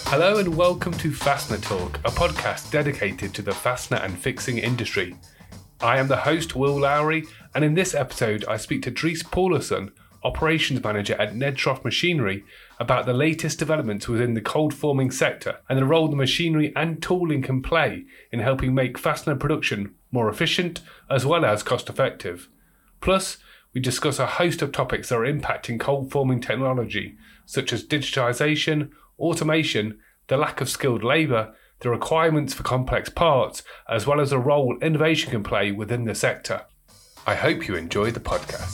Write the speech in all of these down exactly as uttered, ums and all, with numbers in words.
Hello and welcome to Fastener Talk, a podcast dedicated to the fastener and fixing industry. I am the host, Will Lowry, and in this episode I speak to Dries Paulison, Operations Manager at Nedschroef Machinery, about the latest developments within the cold forming sector and the role the machinery and tooling can play in helping make fastener production more efficient as well as cost effective. Plus, we discuss a host of topics that are impacting cold forming technology, such as digitisation, automation, the lack of skilled labour, the requirements for complex parts, as well as the role innovation can play within the sector. I hope you enjoy the podcast.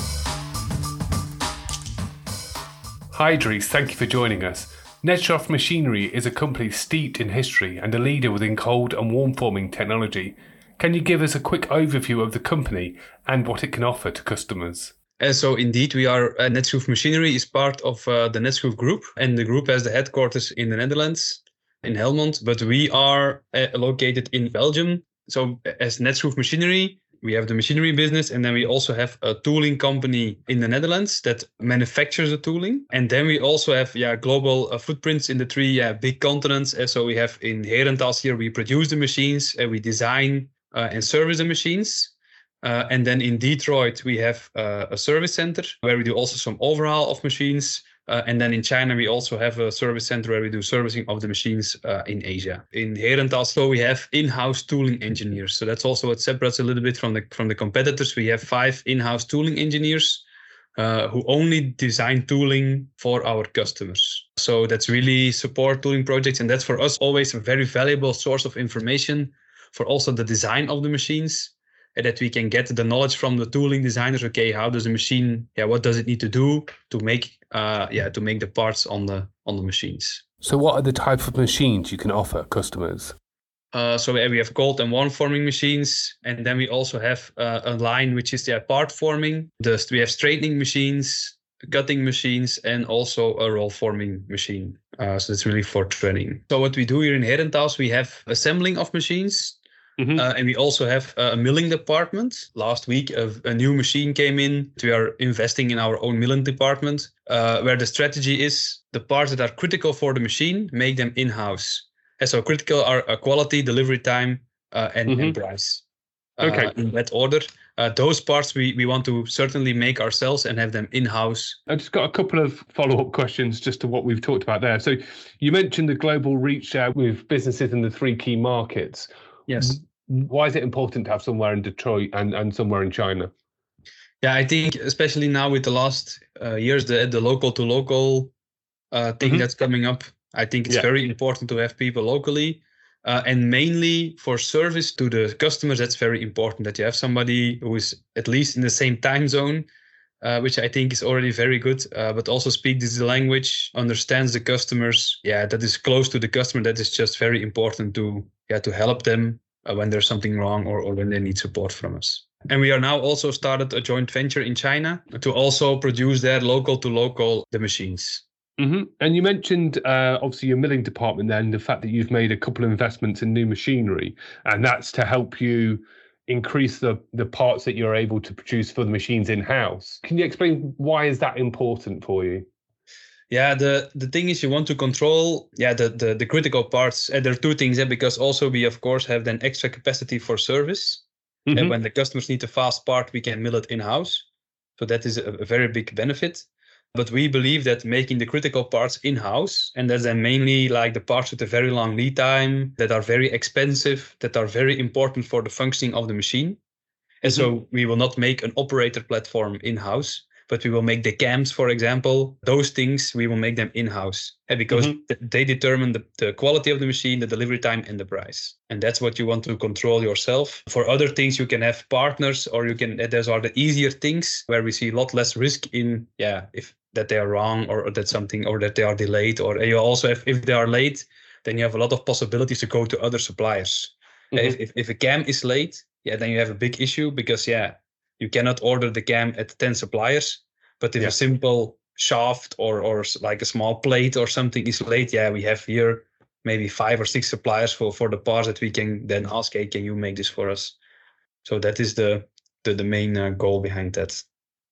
Hi Dries, thank you for joining us. Nedschroef Machinery is a company steeped in history and a leader within cold and warm forming technology. Can you give us a quick overview of the company and what it can offer to customers? Uh, so indeed, we are uh, Nedschroef Machinery is part of uh, the Nedschroef Group, and the group has the headquarters in the Netherlands, in Helmond, but we are uh, located in Belgium. So as Nedschroef Machinery, we have the machinery business, and then we also have a tooling company in the Netherlands that manufactures the tooling. And then we also have yeah global uh, footprints in the three uh, big continents. Uh, so we have in Herentals here, we produce the machines, uh, we design uh, and service the machines. Uh, and then in Detroit, we have uh, a service center where we do also some overhaul of machines. Uh, and then in China, we also have a service center where we do servicing of the machines uh, in Asia. In Herentals, so we have in-house tooling engineers. So that's also what separates a little bit from the from the competitors. We have five in-house tooling engineers uh, who only design tooling for our customers. So that's really support tooling projects. And that's for us always a very valuable source of information for also the design of the machines. And that we can get the knowledge from the tooling designers. Okay, how does the machine? Yeah, what does it need to do to make? Uh, yeah, to make the parts on the on the machines. So, what are the type of machines you can offer customers? Uh, so we have cold and warm forming machines, and then we also have uh, a line which is the yeah, part forming. The, we have straightening machines, cutting machines, and also a roll forming machine. Uh, so it's really for training. So what we do here in Herentals, we have assembling of machines. Mm-hmm. Uh, and we also have a milling department. Last week, a, a new machine came in. We are investing in our own milling department, uh, where the strategy is the parts that are critical for the machine, make them in-house. And so critical are uh, quality, delivery time, uh, and, mm-hmm. and price. Uh, okay. In that order. Uh, those parts we, we want to certainly make ourselves and have them in-house. I just got a couple of follow-up questions just to what we've talked about there. So you mentioned the global reach uh, with businesses in the three key markets. Yes. Why is it important to have somewhere in Detroit and, and somewhere in China? Yeah, I think especially now with the last uh, years, the the local to local uh, thing mm-hmm. that's coming up, I think it's yeah. very important to have people locally. Uh, and mainly for service to the customers, that's very important that you have somebody who is at least in the same time zone, uh, which I think is already very good, uh, but also speaks the language, understands the customers. Yeah, that is close to the customer. That is just very important to yeah to help them when there's something wrong or, or when they need support from us. And we are now also started a joint venture in China to also produce there local to local the machines. Mm-hmm. And you mentioned uh, obviously your milling department then, the fact that you've made a couple of investments in new machinery, and that's to help you increase the, the parts that you're able to produce for the machines in-house. Can you explain why is that important for you? Yeah, the, the thing is you want to control yeah the, the, the critical parts. And there are two things there, because also we, of course, have then extra capacity for service. Mm-hmm. And when the customers need a fast part, we can mill it in-house. So that is a, a very big benefit. But we believe that making the critical parts in-house, and that's then mainly like the parts with a very long lead time, that are very expensive, that are very important for the functioning of the machine. And mm-hmm. so we will not make an operator platform in-house, but we will make the cams, for example. Those things, we will make them in-house and because mm-hmm. th- they determine the, the quality of the machine, the delivery time, and the price. And that's what you want to control yourself. For other things, you can have partners, or you can, those are the easier things where we see a lot less risk in, yeah, if that they are wrong or, or that something, or that they are delayed. Or you also have, if they are late, then you have a lot of possibilities to go to other suppliers. Mm-hmm. If, if, if a cam is late, yeah, then you have a big issue because, yeah, you cannot order the cam at ten suppliers, but if yeah. a simple shaft or or like a small plate or something is late, yeah, we have here maybe five or six suppliers for, for the parts that we can then ask, hey, can you make this for us? So that is the the, the main uh, goal behind that.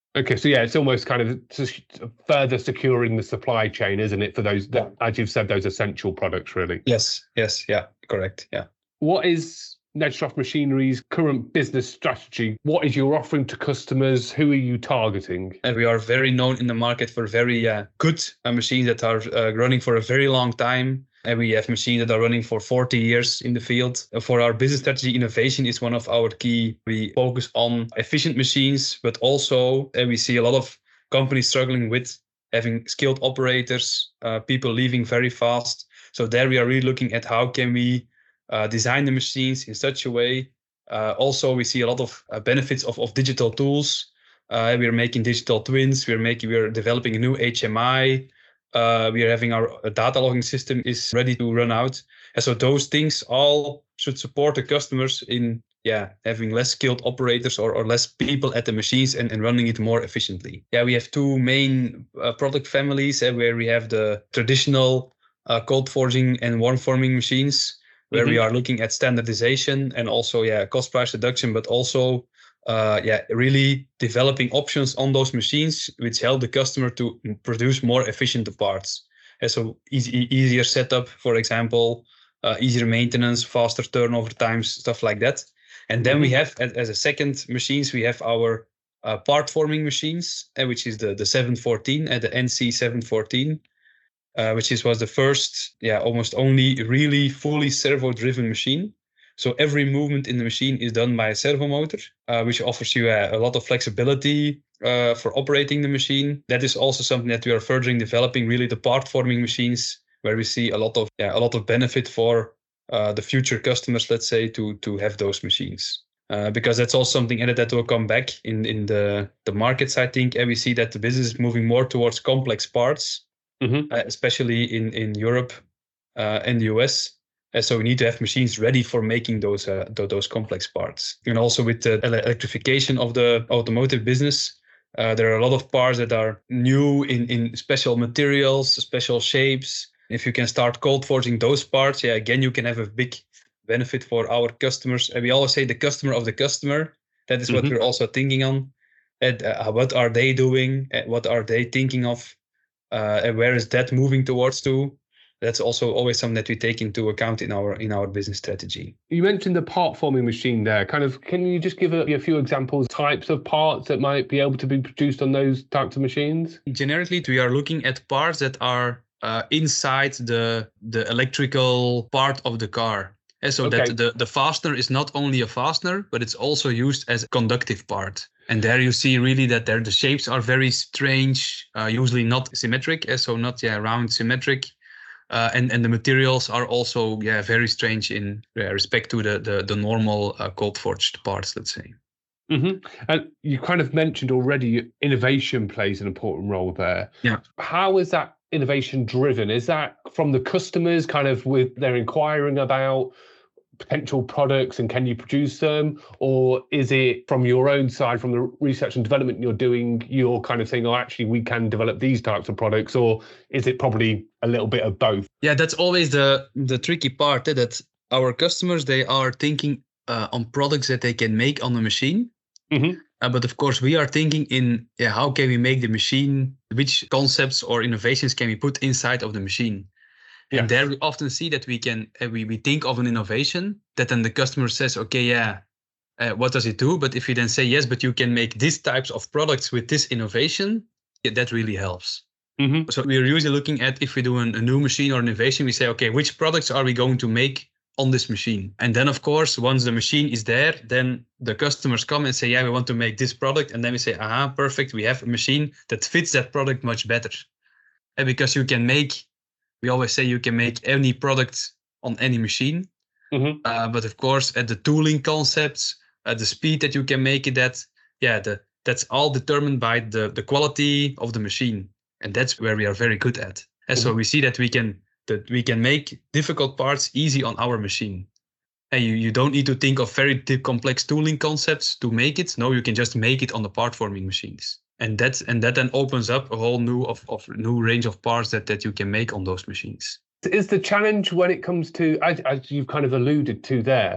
Okay, so yeah, it's almost kind of further securing the supply chain, isn't it, for those, that, as you've said, those essential products, really? Yes, yes, yeah, correct, yeah. What is Nedstoff Machinery's current business strategy? What is your offering to customers? Who are you targeting? And we are very known in the market for very uh, good uh, machines that are uh, running for a very long time. And we have machines that are running for forty years in the field. For our business strategy, innovation is one of our key. We focus on efficient machines, but also and we see a lot of companies struggling with having skilled operators, uh, people leaving very fast. So there we are really looking at how can we uh, design the machines in such a way. Uh, also, we see a lot of uh, benefits of, of digital tools. Uh, we are making digital twins. We are making. We are developing a new H M I. Uh, we are having our data logging system is ready to run out. And so those things all should support the customers in yeah having less skilled operators or, or less people at the machines and, and running it more efficiently. Yeah, we have two main uh, product families uh, where we have the traditional uh, cold forging and warm forming machines, where mm-hmm. we are looking at standardization and also yeah cost price reduction, but also Uh, yeah, really developing options on those machines which help the customer to produce more efficient parts. And so easy, easier setup, for example, uh, easier maintenance, faster turnover times, stuff like that. And then mm-hmm. we have, as, as a second machines, we have our uh, part forming machines, uh, which is the, the seven fourteen and the N C seven fourteen, uh, which is was the first, yeah, almost only really fully servo-driven machine. So every movement in the machine is done by a servo motor, uh, which offers you a, a lot of flexibility uh, for operating the machine. That is also something that we are furthering developing, really the part forming machines, where we see a lot of yeah, a lot of benefit for uh, the future customers, let's say, to to have those machines. Uh, because that's also something that will come back in, in the, the markets, I think. And we see that the business is moving more towards complex parts, mm-hmm. uh, especially in, in Europe uh, and the U S. And so we need to have machines ready for making those uh, th- those complex parts. And also with the electrification of the automotive business, uh, there are a lot of parts that are new in, in special materials, special shapes. If you can start cold forging those parts, yeah, again, you can have a big benefit for our customers. And we always say the customer of the customer. That is mm-hmm. what we're also thinking on. And uh, what are they doing? And what are they thinking of? Uh, and where is that moving towards to? That's also always something that we take into account in our in our business strategy. You mentioned the part forming machine there. Kind of, can you just give a, a few examples, types of parts that might be able to be produced on those types of machines? Generically, we are looking at parts that are uh, inside the the electrical part of the car. And so okay. that the, the fastener is not only a fastener, but it's also used as a conductive part. And there you see really that there the shapes are very strange, uh, usually not symmetric, so not yeah round symmetric. Uh, and, and the materials are also yeah very strange in uh, respect to the the, the normal uh, cold forged parts, let's say. Mm-hmm. And you kind of mentioned already innovation plays an important role there. Yeah. How is that innovation driven? Is that from the customers, kind of with they're inquiring about potential products and can you produce them, or is it from your own side, from the research and development you're doing, you're kind of saying, oh, actually we can develop these types of products, or is it probably a little bit of both? Yeah, that's always the the tricky part, eh, that our customers, they are thinking uh, on products that they can make on the machine. Mm-hmm. Uh, but of course, we are thinking in yeah, how can we make the machine, which concepts or innovations can we put inside of the machine? Yeah. And there we often see that we can uh, we, we think of an innovation that then the customer says, okay, yeah, uh, what does it do? But if you then say, yes, but you can make these types of products with this innovation, yeah, that really helps. Mm-hmm. So we're usually looking at, if we do an, a new machine or innovation, we say, okay, which products are we going to make on this machine? And then, of course, once the machine is there, then the customers come and say, yeah, we want to make this product. And then we say, aha, perfect. We have a machine that fits that product much better. And because you can make, we always say you can make any product on any machine. Mm-hmm. Uh, but of course, at the tooling concepts, at the speed that you can make it at, yeah, the, that's all determined by the, the quality of the machine. And that's where we are very good at. And mm-hmm. so we see that we can that we can make difficult parts easy on our machine. And you, you don't need to think of very deep, complex tooling concepts to make it. No, you can just make it on the part forming machines. And that and that then opens up a whole new of, of new range of parts that, that you can make on those machines. Is the challenge when it comes to, as, as you've kind of alluded to there,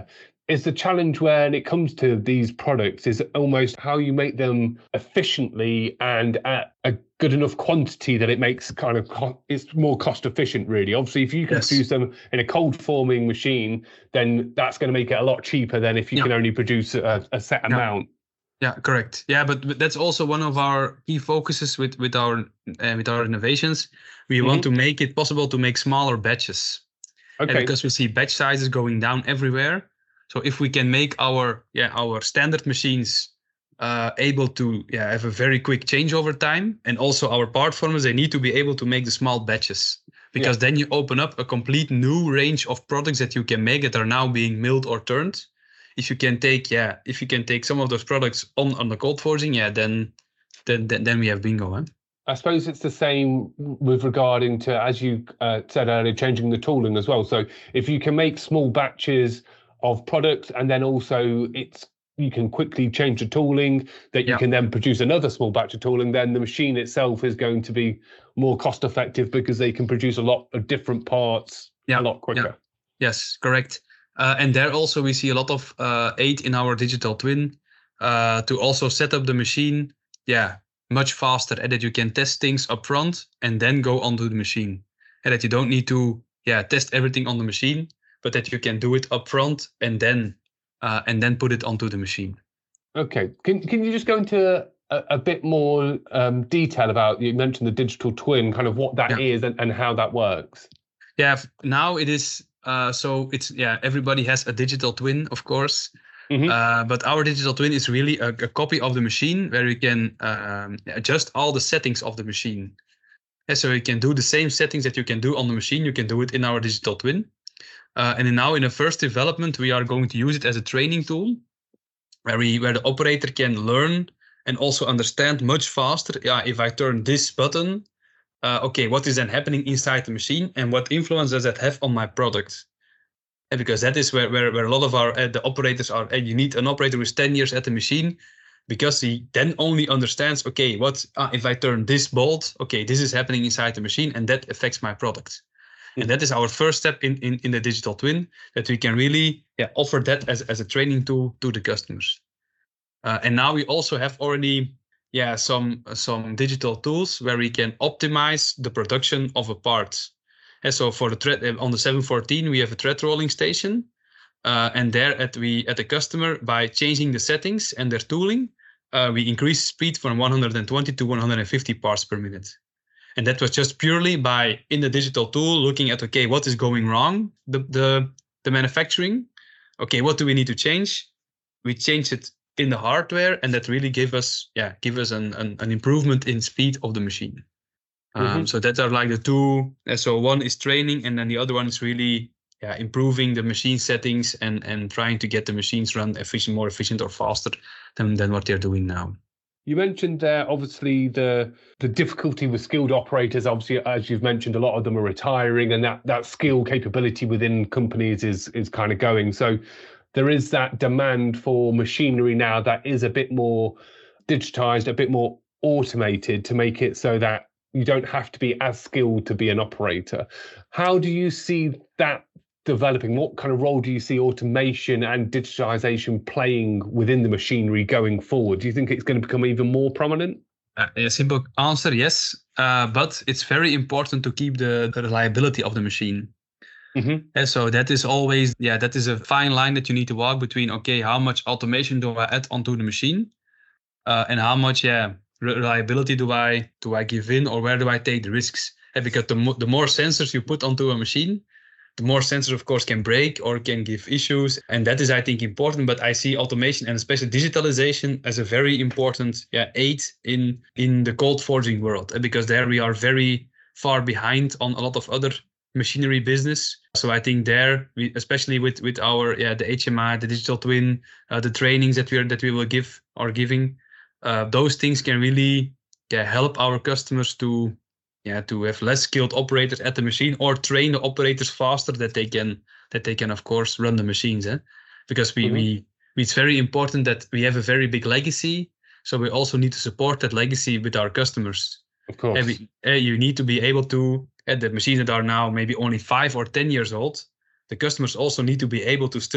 is the challenge when it comes to these products is almost how you make them efficiently and at a good enough quantity that it makes kind of co- it's more cost efficient, really. Obviously, if you can Yes. produce them in a cold forming machine, then that's going to make it a lot cheaper than if you Yeah. can only produce a, a set Yeah. amount. Yeah, correct. Yeah, but, but that's also one of our key focuses with with our uh, with our innovations. We Mhm. want to make it possible to make smaller batches. And Okay. because we see batch sizes going down everywhere. So if we can make our yeah our standard machines uh, able to yeah have a very quick changeover time, and also our part formers, they need to be able to make the small batches, because then you open up a complete new range of products that you can make that are now being milled or turned. If you can take yeah if you can take some of those products on on the cold forging, yeah then then then, then we have bingo. Huh? I suppose it's the same with regarding to, as you uh, said earlier, changing the tooling as well. So if you can make small batches of products, and then also it's you can quickly change the tooling that you Yeah. can then produce another small batch of tooling, then the machine itself is going to be more cost effective because they can produce a lot of different parts Yeah. a lot quicker. Yeah. Yes, correct. Uh, and there also we see a lot of uh, aid in our digital twin uh, to also set up the machine, yeah, much faster, and that you can test things up front and then go onto the machine, and that you don't need to, yeah, test everything on the machine, but that you can do it up front and then uh, and then put it onto the machine. Okay, can can you just go into a, a bit more um, detail about, you mentioned the digital twin, kind of what that Yeah. is and, and how that works? Yeah, now it is. Uh, so it's yeah, everybody has a digital twin, of course. Mhm. Uh, but our digital twin is really a, a copy of the machine where you can um, adjust all the settings of the machine. And so you can do the same settings that you can do on the machine, you can do it in our digital twin. Uh, and now in the first development, we are going to use it as a training tool where we where the operator can learn and also understand much faster. Yeah, if I turn this button, uh, okay, what is then happening inside the machine, and what influence does that have on my product? And because that is where, where, where a lot of our uh, the operators are. And you need an operator who's ten years at the machine, because he then only understands, okay, what uh, if I turn this bolt? Okay, this is happening inside the machine, and that affects my product. Mm-hmm. And that is our first step in, in, in the digital twin, that we can really yeah, offer that as, as a training tool to the customers. Uh, and now we also have already yeah some some digital tools where we can optimize the production of a part. And so for the thread on the seven fourteen, we have a thread rolling station, uh, and there at we at the customer, by changing the settings and their tooling, uh, we increase speed from one hundred twenty to one hundred fifty parts per minute. And that was just purely by, in the digital tool, looking at, okay, what is going wrong, the the the manufacturing, okay, what do we need to change? We changed it in the hardware, and that really gave us yeah give us an, an, an improvement in speed of the machine. Um, mm-hmm. So that are like the two. So one is training, and then the other one is really yeah improving the machine settings and and trying to get the machines run efficient, more efficient or faster than than what they're doing now. You mentioned there, obviously, the the difficulty with skilled operators. Obviously, as you've mentioned, a lot of them are retiring, and that that skill capability within companies is is kind of going. So there is that demand for machinery now that is a bit more digitized, a bit more automated, to make it so that you don't have to be as skilled to be an operator. How do you see that developing? What kind of role do you see automation and digitization playing within the machinery going forward? Do you think it's going to become even more prominent? Uh, a simple answer, yes. Uh, but it's very important to keep the, the reliability of the machine. Mm-hmm. And so that is always, yeah, that is a fine line that you need to walk between, okay, how much automation do I add onto the machine? Uh, and how much, yeah, reliability do I do I give in, or where do I take the risks? And because the, mo- the more sensors you put onto a machine, the more sensors, of course, can break or can give issues. And that is, I think, important. But I see automation and especially digitalization as a very important yeah, aid in, in the cold forging world. And because there we are very far behind on a lot of other machinery business. So I think there, we, especially with, with our yeah the H M I, the digital twin, uh, the trainings that we are, that we will give or giving, uh, those things can really yeah, help our customers to yeah to have less skilled operators at the machine, or train the operators faster, that they can that they can of course run the machines. Eh? Because we, mm-hmm. we it's very important that we have a very big legacy. So we also need to support that legacy with our customers. Of course, and we, uh, you need to be able to. And the machines that are now maybe only five or ten years old, the customers also need to be able to still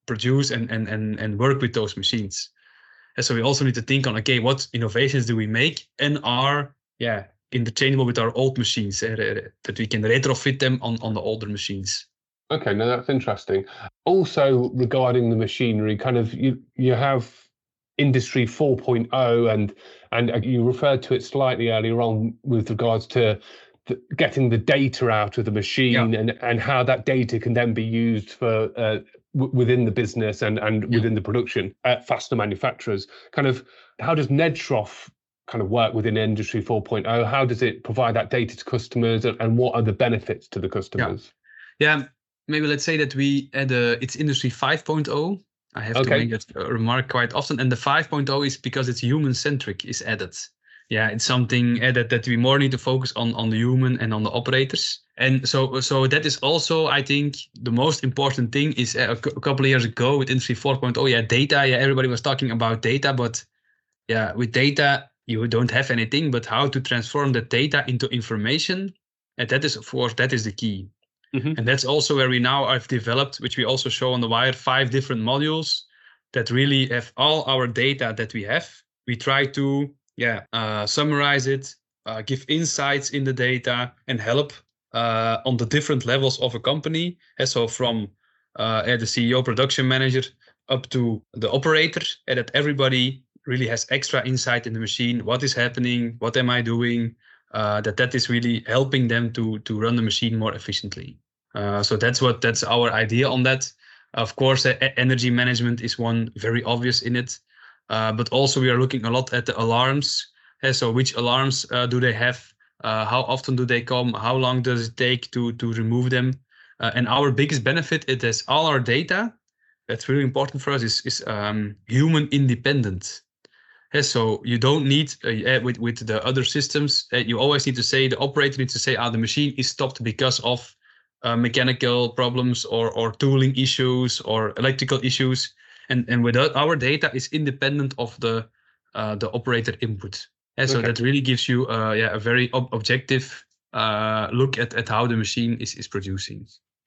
produce and and and, and work with those machines. And so we also need to think on, okay, what innovations do we make and are yeah interchangeable with our old machines, uh, that we can retrofit them on, on the older machines. Okay, no, that's interesting. Also, regarding the machinery, kind of you you have Industry four point oh, and and you referred to it slightly earlier on with regards to the, getting the data out of the machine, yeah. and and how that data can then be used for uh, w- within the business and and yeah. within the production at fastener manufacturers. Kind of how does Nedschroff kind of work within Industry four point oh? How does it provide that data to customers, and, and what are the benefits to the customers? Yeah, yeah. Maybe let's say that we at a, it's Industry five point oh. I have okay. to make that remark quite often. And the five point oh is because it's human-centric is added. Yeah, it's something added that we more need to focus on, on the human and on the operators. And so so that is also, I think, the most important thing is a, a couple of years ago with Industry four point oh, yeah, data. Yeah, everybody was talking about data, but yeah, with data, you don't have anything, but how to transform the data into information. And that is, of course, that is the key. Mm-hmm. And that's also where we now have developed, which we also show on the wire, five different modules that really have all our data that we have. We try to yeah, uh, summarize it, uh, give insights in the data, and help uh, on the different levels of a company. And so from uh, the C E O, production manager, up to the operator, and that everybody really has extra insight in the machine. What is happening? What am I doing? Uh, that that is really helping them to to run the machine more efficiently. Uh, so that's what that's our idea on that. Of course, uh, energy management is one very obvious in it, uh, but also we are looking a lot at the alarms. Uh, so which alarms uh, do they have? Uh, how often do they come? How long does it take to to remove them? Uh, and our biggest benefit it is all our data. That's really important for us. Is is um, human independent. Yeah, so you don't need uh, with with the other systems. Uh, you always need to say the operator needs to say, "Ah, the machine is stopped because of uh, mechanical problems or or tooling issues or electrical issues." And and without our data is independent of the uh, the operator input. Yeah, so okay. That really gives you uh, yeah a very ob- objective uh, look at at how the machine is is producing.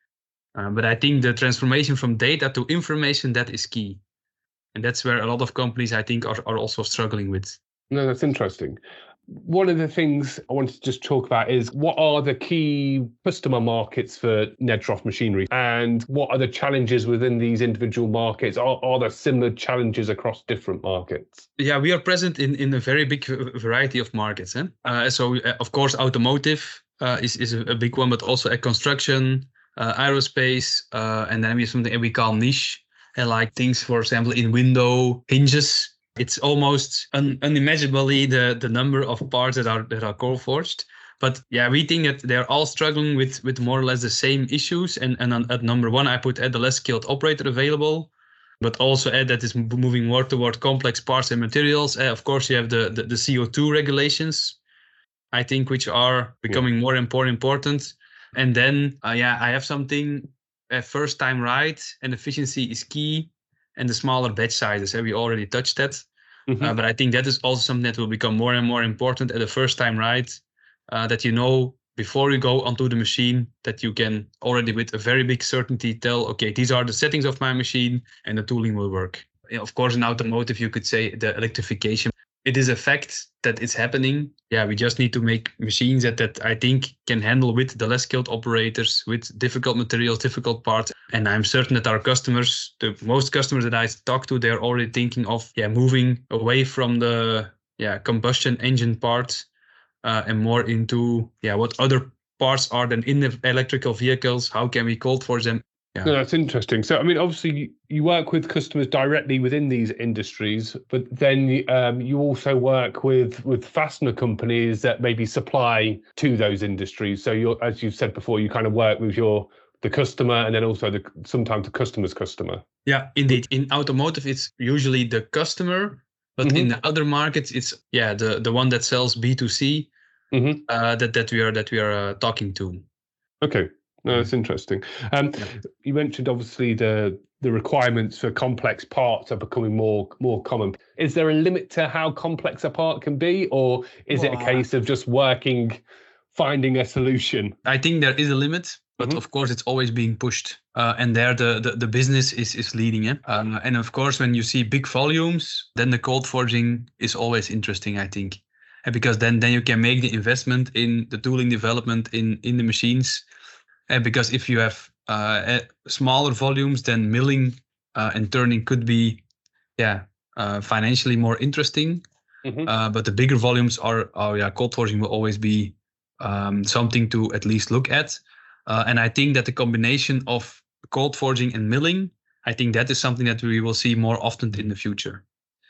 Uh, but I think the transformation from data to information, that is key. And that's where a lot of companies, I think, are, are also struggling with. No, that's interesting. One of the things I wanted to just talk about is what are the key customer markets for Nedschroff machinery, and what are the challenges within these individual markets? Are, are there similar challenges across different markets? Yeah, we are present in, in a very big variety of markets. Eh? Uh, so, uh, of course, automotive uh, is, is a big one, but also at construction, uh, aerospace, uh, and then we have something we call niche. And like things, for example, in window hinges, it's almost un- unimaginably the, the number of parts that are that are core forged. But yeah, we think that they're all struggling with, with more or less the same issues. And, and on, at number one, I put at the less skilled operator available, but also add that is moving more toward complex parts and materials. Uh, of course, you have the, the, the C O two regulations, I think, which are becoming yeah. more and more important. And then, uh, yeah, I have something. Uh, first time right and efficiency is key, and the smaller batch sizes. Uh, we already touched that, mm-hmm. uh, but I think that is also something that will become more and more important at the first time right. Uh, that you know before you go onto the machine that you can already with a very big certainty tell, okay, these are the settings of my machine and the tooling will work. Yeah, of course, in automotive you could say the electrification. It is a fact that it's happening. Yeah, we just need to make machines that, that I think can handle with the less skilled operators, with difficult materials, difficult parts. And I'm certain that our customers, the most customers that I talk to, they're already thinking of yeah moving away from the yeah combustion engine parts uh, and more into yeah what other parts are than in the electrical vehicles. How can we cold forge them? Yeah. No, that's interesting. So, I mean, obviously, you work with customers directly within these industries, but then um, you also work with with fastener companies that maybe supply to those industries. So, you're, as you've said before, you kind of work with your the customer and then also the sometimes the customer's customer. Yeah, indeed. In automotive, it's usually the customer, but mm-hmm. in the other markets, it's yeah the the one that sells B two C mm-hmm. uh, that that we are that we are uh, talking to. Okay. No, that's interesting. Um, yeah. You mentioned obviously the the requirements for complex parts are becoming more more common. Is there a limit to how complex a part can be, or is wow. it a case of just working, finding a solution? I think there is a limit. But mm-hmm. of course, it's always being pushed. Uh, and there the, the, the business is, is leading. Eh? Um, and of course, when you see big volumes, then the cold forging is always interesting, I think. And because then, then you can make the investment in the tooling development in, in the machines. And because if you have uh, smaller volumes, then milling uh, and turning could be yeah, uh, financially more interesting. Mm-hmm. Uh, but the bigger volumes are, oh yeah, cold forging will always be um, something to at least look at. Uh, and I think that the combination of cold forging and milling, I think that is something that we will see more often in the future.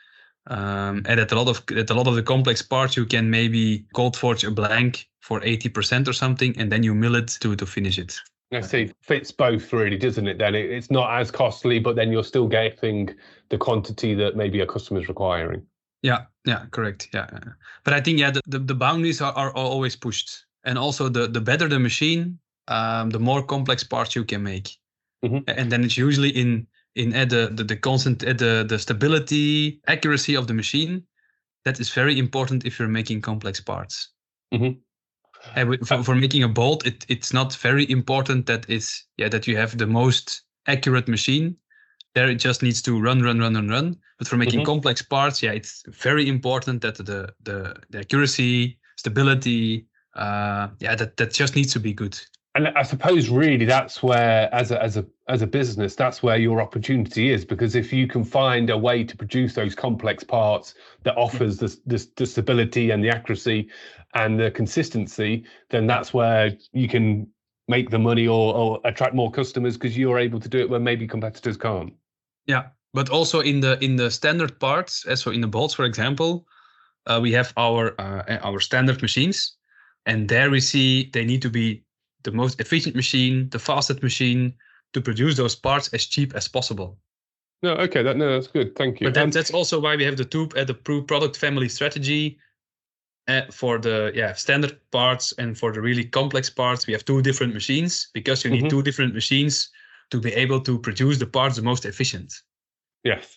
Um, and at a lot of at a lot of the complex parts, you can maybe cold forge a blank for eighty percent or something, and then you mill it to to finish it. I see. Fits both, really, doesn't it? Then it, it's not as costly, but then you're still getting the quantity that maybe a customer is requiring. Yeah, yeah, correct. Yeah, but I think yeah, the, the, the boundaries are, are always pushed, and also the the better the machine, um, the more complex parts you can make, mm-hmm. and then it's usually in in uh, the the the constant uh, the the stability, accuracy of the machine. That is very important if you're making complex parts. Mm-hmm. And for, for making a bolt, it, it's not very important that it's yeah that you have the most accurate machine. There it just needs to run, run, run, and run. But for making mm-hmm. complex parts, yeah, it's very important that the the, the accuracy, stability, uh, yeah, that, that just needs to be good. And I suppose really that's where, as a as a as a business, that's where your opportunity is, because if you can find a way to produce those complex parts that offers the the, the stability and the accuracy and the consistency, then that's where you can make the money or, or attract more customers, because you're able to do it where maybe competitors can't. Yeah, but also in the in the standard parts, so in the bolts, for example, uh, we have our uh, our standard machines, and there we see they need to be the most efficient machine, the fastest machine, to produce those parts as cheap as possible. No, okay, that no, that's good. Thank you. But that, that's also why we have the two at the product family strategy. Uh, for the yeah standard parts and for the really complex parts, we have two different machines, because you need mm-hmm. two different machines to be able to produce the parts the most efficient. Yes.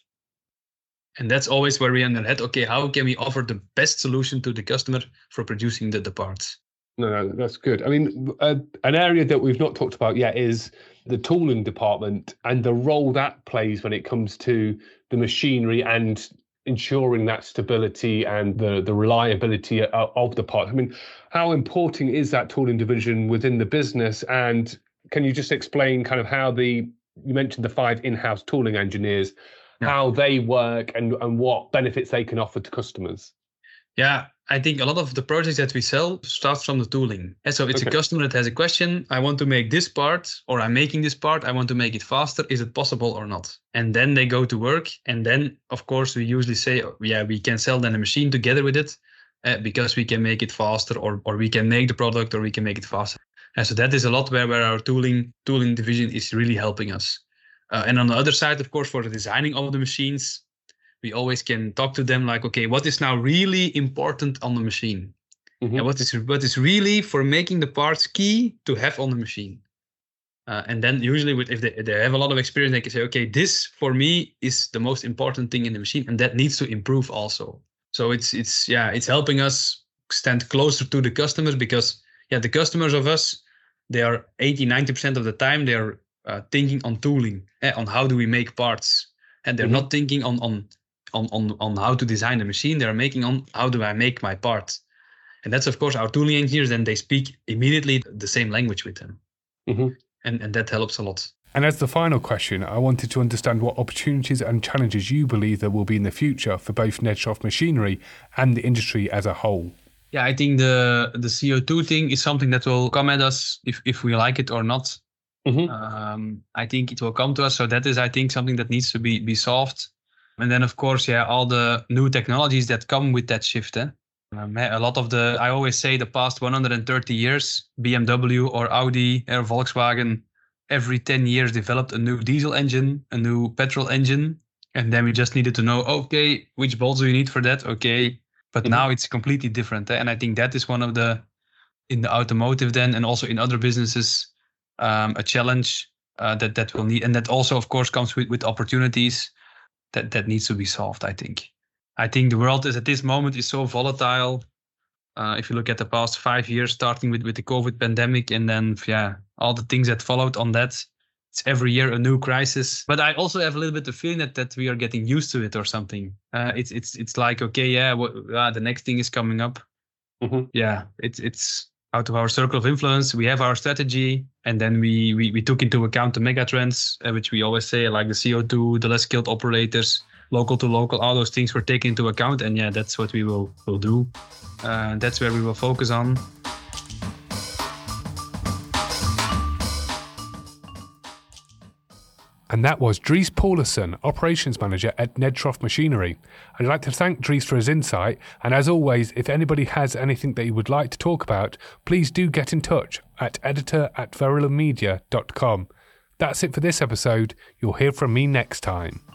And that's always where we end at. Okay, how can we offer the best solution to the customer for producing the, the parts? No, no, that's good. I mean, uh, an area that we've not talked about yet is the tooling department and the role that plays when it comes to the machinery and ensuring that stability and the, the reliability of the part. I mean, how important is that tooling division within the business? And can you just explain kind of how the, you mentioned the five in-house tooling engineers, yeah. how they work and, and what benefits they can offer to customers? Yeah, I think a lot of the projects that we sell starts from the tooling. And so it's okay. A customer that has a question. I want to make this part, or I'm making this part. I want to make it faster. Is it possible or not? And then they go to work. And then, of course, we usually say, oh, yeah, we can sell then a machine together with it uh, because we can make it faster, or or we can make the product, or we can make it faster. And so that is a lot where, where our tooling tooling division is really helping us. Uh, and on the other side, of course, for the designing of the machines, we always can talk to them like, okay, what is now really important on the machine? Mm-hmm. And what is what is really for making the parts key to have on the machine? Uh, and then usually with, if they, they have a lot of experience, they can say, okay, this for me is the most important thing in the machine, and that needs to improve also. So it's, it's yeah, it's helping us stand closer to the customers, because yeah, the customers of us, they are eighty, ninety percent of the time, they are uh, thinking on tooling, eh, on how do we make parts. And they're mm-hmm. not thinking on, on On, on, on how to design the machine. They're making on how do I make my part. And that's, of course, our tooling engineers, and they speak immediately the same language with them. Mm-hmm. And, and that helps a lot. And as the final question, I wanted to understand what opportunities and challenges you believe there will be in the future for both Nedshoft Machinery and the industry as a whole. Yeah, I think the, the C O two thing is something that will come at us if, if we like it or not. Mm-hmm. Um, I think it will come to us. So that is, I think, something that needs to be, be solved. And then, of course, yeah, all the new technologies that come with that shift. Eh? Um, a lot of the, I always say the past one hundred thirty years, B M W or Audi or Volkswagen, every ten years developed a new diesel engine, a new petrol engine. And then we just needed to know, okay, which bolts do you need for that? Okay. But mm-hmm. now it's completely different. Eh? And I think that is one of the, in the automotive then, and also in other businesses, um, a challenge uh, that, that will need. And that also, of course, comes with, with opportunities. That, that needs to be solved, I think. I think the world is at this moment is so volatile. Uh, if you look at the past five years, starting with, with the COVID pandemic, and then yeah, all the things that followed on that. It's every year a new crisis. But I also have a little bit of feeling that, that we are getting used to it or something. Uh, it's it's it's like, okay, yeah, what, uh, the next thing is coming up. Mm-hmm. Yeah, it's it's out of our circle of influence. We have our strategy, and then we we, we took into account the mega trends, uh, which we always say, like the C O two, the less skilled operators, local to local, all those things were taken into account. And yeah, that's what we will, will do. Uh, that's where we will focus on. And that was Dries Paulusson, Operations Manager at Nedtroft Machinery. I'd like to thank Dries for his insight, and as always, if anybody has anything that you would like to talk about, please do get in touch at editor at verilamedia dot com. That's it for this episode. You'll hear from me next time.